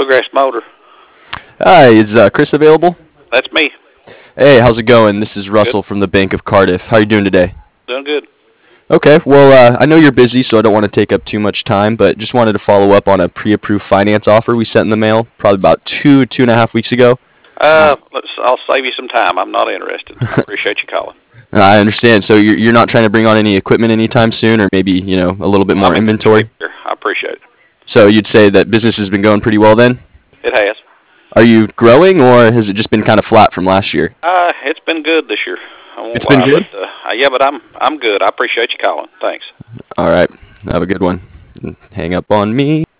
Bluegrass Motor. Hi, is Chris available? That's me. Hey, how's it going? This is Good. Russell from the Bank of Cardiff. How are you doing today? Doing good. Okay, well, I know you're busy, so I don't want to take up too much time, but just wanted to follow up on a pre-approved finance offer we sent in the mail probably about 2.5 weeks ago. I'll save you some time. I'm not interested. I appreciate you calling. I understand. So you're not trying to bring on any equipment anytime soon, or maybe, a little bit more I'm in good inventory? shape here. I appreciate it. So you'd say that business has been going pretty well then? It has. Are you growing, or has it just been kind of flat from last year? It's been good this year. I won't It's been lie, good? but yeah, but I'm good. I appreciate you calling. Thanks. All right. Have a good one. Hang up on me.